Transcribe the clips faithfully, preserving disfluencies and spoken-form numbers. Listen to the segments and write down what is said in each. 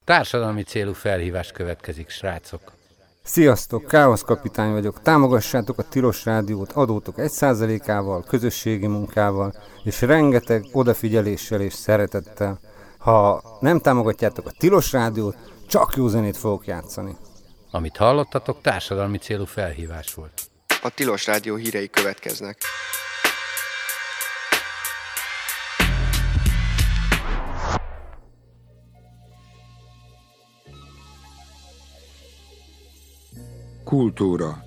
Társadalmi célú felhívás következik, srácok. Sziasztok, Káosz kapitány vagyok. Támogassátok a Tilos Rádiót adótok egy százalékával, közösségi munkával, és rengeteg odafigyeléssel és szeretettel. Ha nem támogatjátok a Tilos Rádiót, csak jó zenét fogok játszani. Amit hallottatok, társadalmi célú felhívás volt. A Tilos Rádió hírei következnek. Kultúra.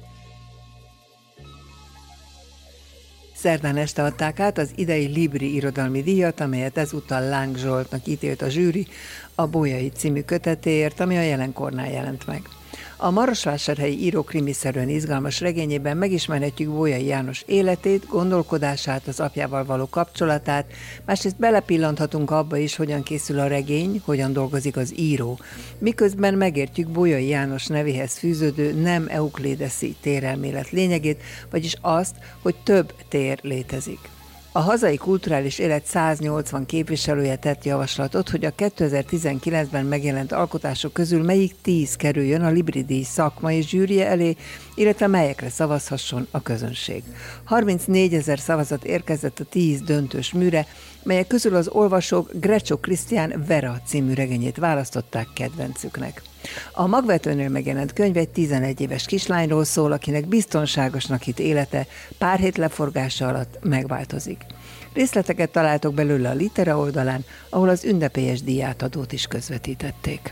Szerdán este adták át az idei Libri irodalmi díjat, amelyet ezúttal Láng Zsoltnak ítélt a zsűri a Bolyai című kötetéért, ami a Jelenkornál jelent meg. A marosvásárhelyi író krimiszerűen izgalmas regényében megismerhetjük Bolyai János életét, gondolkodását, az apjával való kapcsolatát, másrészt belepillanthatunk abba is, hogyan készül a regény, hogyan dolgozik az író, miközben megértjük Bolyai János nevéhez fűződő nem euklédeszi térelmélet lényegét, vagyis azt, hogy több tér létezik. A hazai kulturális élet száznyolcvan képviselője tett javaslatot, hogy a kétezer-tizenkilencben megjelent alkotások közül melyik tíz kerüljön a Libri-díj szakmai zsűrije elé, illetve melyekre szavazhasson a közönség. harmincnégyezer szavazat érkezett a tíz döntős műre, melyek közül az olvasók Grecsó Krisztián Vera című regényét választották kedvencüknek. A magvetőnél megjelent könyv egy tizenegy éves kislányról szól, akinek biztonságosnak hitt élete pár hét leforgása alatt megváltozik. Részleteket találtok belőle a Litera oldalán, ahol az ünnepélyes díjátadót is közvetítették.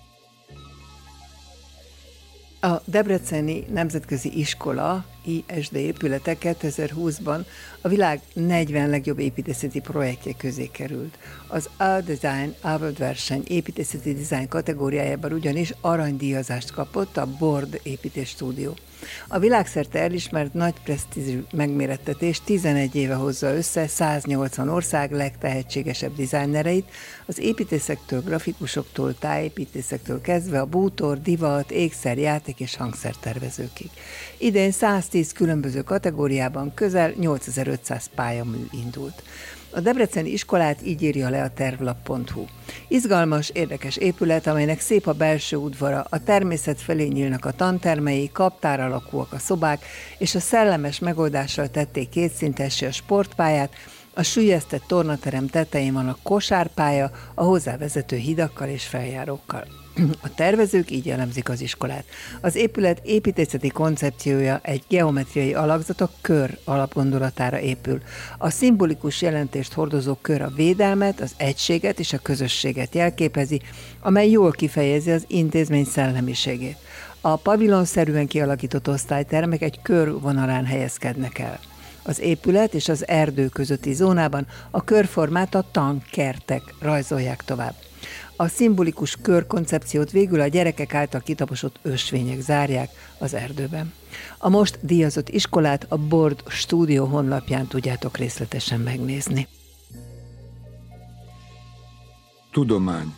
A Debreceni Nemzetközi Iskola I S D épülete kétezer-húszban a világ negyven legjobb építészeti projektje közé került. Az A Design Award verseny építészeti dizájn kategóriájában ugyanis aranydíjazást kapott a Bord építésstúdió. A világszerte elismert nagy presztízsű megmérettetés tizenegy éve hozza össze száznyolcvan ország legtehetségesebb dizájnereit, az építészektől, grafikusoktól, tájépítészektől kezdve a bútor, divat, ékszer, játék és hangszertervezőkig. Idén száztíz különböző kategóriában közel nyolcezer-ötszáz pályamű indult. A debreceni iskolát így írja le a tervlap pont hu. Izgalmas, érdekes épület, amelynek szép a belső udvara, a természet felé nyílnak a tantermei, kaptár alakúak a szobák, és a szellemes megoldással tették kétszintessé a sportpályát, a süllyesztett tornaterem tetején van a kosárpálya, a hozzávezető hidakkal és feljárókkal. A tervezők így jellemzik az iskolát. Az épület építészeti koncepciója egy geometriai alakzat a kör alapgondolatára épül. A szimbolikus jelentést hordozó kör a védelmet, az egységet és a közösséget jelképezi, amely jól kifejezi az intézmény szellemiségét. A pavilonszerűen kialakított osztálytermek egy kör vonalán helyezkednek el. Az épület és az erdő közötti zónában a körformát a tankertek rajzolják tovább. A szimbolikus körkoncepciót végül a gyerekek által kitaposott ösvények zárják az erdőben. A most díjazott iskolát a Bord stúdió honlapján tudjátok részletesen megnézni. Tudomány.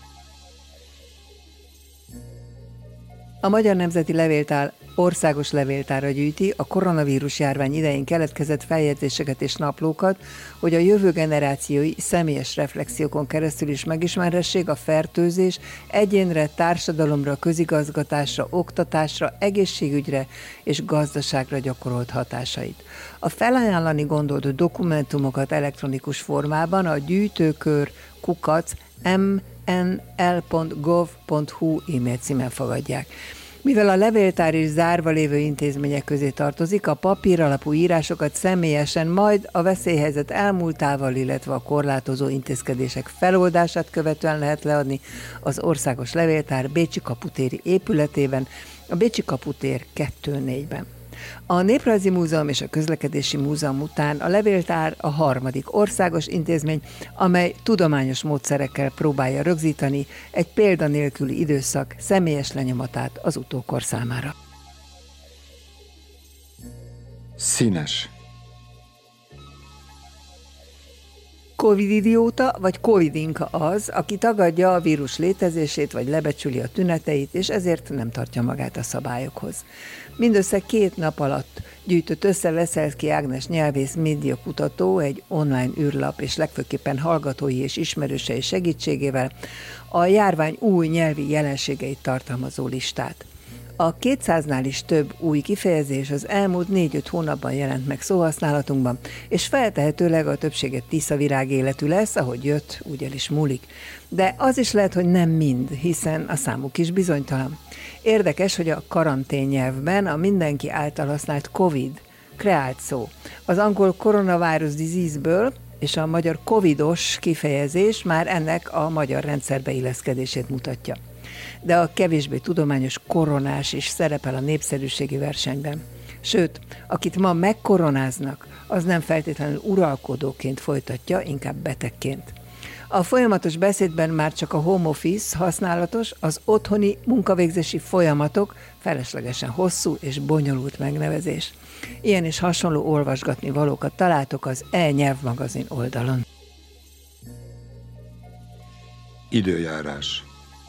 A Magyar Nemzeti Levéltár országos levéltára gyűjti a koronavírus járvány idején keletkezett feljegyzéseket és naplókat, hogy a jövő generációi személyes reflexiókon keresztül is megismerhessék a fertőzés egyénre, társadalomra, közigazgatásra, oktatásra, egészségügyre és gazdaságra gyakorolt hatásait. A felajánlani gondolt dokumentumokat elektronikus formában a gyűjtőkör kukac em en el pont gov pont hu e-mail címen fogadják. Mivel a levéltár is zárva lévő intézmények közé tartozik, a papír alapú írásokat személyesen, majd a veszélyhelyzet elmúltával, illetve a korlátozó intézkedések feloldását követően lehet leadni az Országos Levéltár Bécsi kaputéri épületében, a Bécsi kaputér kettő négyben. A Néprajzi Múzeum és a Közlekedési Múzeum után a levéltár a harmadik országos intézmény, amely tudományos módszerekkel próbálja rögzíteni egy példanélküli időszak személyes lenyomatát az utókor számára. Színes. Covid-idióta vagy Covid-inka az, aki tagadja a vírus létezését vagy lebecsüli a tüneteit, és ezért nem tartja magát a szabályokhoz. Mindössze két nap alatt gyűjtött össze Veszelszky Ágnes nyelvész médiakutató egy online űrlap és legfőképpen hallgatói és ismerősei segítségével a járvány új nyelvi jelenségeit tartalmazó listát. A kétszáznál is több új kifejezés az elmúlt négy-öt hónapban jelent meg szóhasználatunkban, és feltehetőleg a többséget tiszavirág életű lesz, ahogy jött, úgy el is múlik. De az is lehet, hogy nem mind, hiszen a számuk is bizonytalan. Érdekes, hogy a karantén nyelvben a mindenki által használt Covid kreált szó. Az angol coronavirus disease-ből és a magyar covidos kifejezés már ennek a magyar rendszerbe illeszkedését mutatja. De a kevésbé tudományos koronás is szerepel a népszerűségi versenyben. Sőt, akit ma megkoronáznak, az nem feltétlenül uralkodóként folytatja, inkább betegként. A folyamatos beszédben már csak a home office használatos, az otthoni munkavégzési folyamatok feleslegesen hosszú és bonyolult megnevezés. Ilyen és hasonló olvasgatni valókat találtok az e-nyelvmagazin oldalon. Időjárás.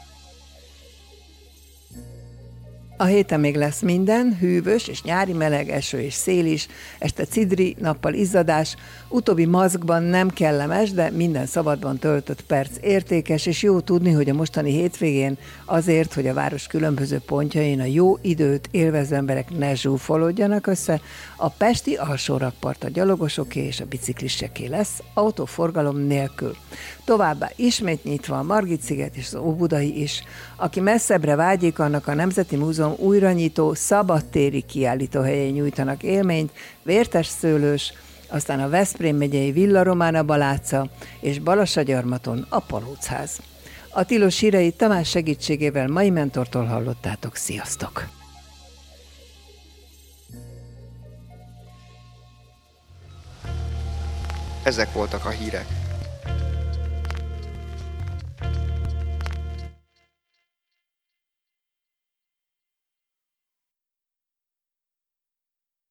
A héten még lesz minden, hűvös és nyári meleg, eső és szél is, este cidri, nappal izzadás, utóbbi maszkban nem kellemes, de minden szabadban töltött perc értékes, és jó tudni, hogy a mostani hétvégén azért, hogy a város különböző pontjain a jó időt élvező emberek ne zsúfolódjanak össze, a pesti alsó rakpart a gyalogosoké és a bicikliseké lesz, autóforgalom nélkül. Továbbá ismét nyitva a Margit-sziget és az Óbudai is. Aki messzebbre vágyik, annak a Nemzeti Múzeum újra nyitó szabadtéri kiállítóhelyei nyújtanak élményt, Vértesszőlős, aztán a Veszprém megyei Villa Romana Baláca és Balassagyarmaton a Palócház. A Tilos híreit Tamás segítségével Mai Mentortól hallottátok. Sziasztok! Ezek voltak a hírek.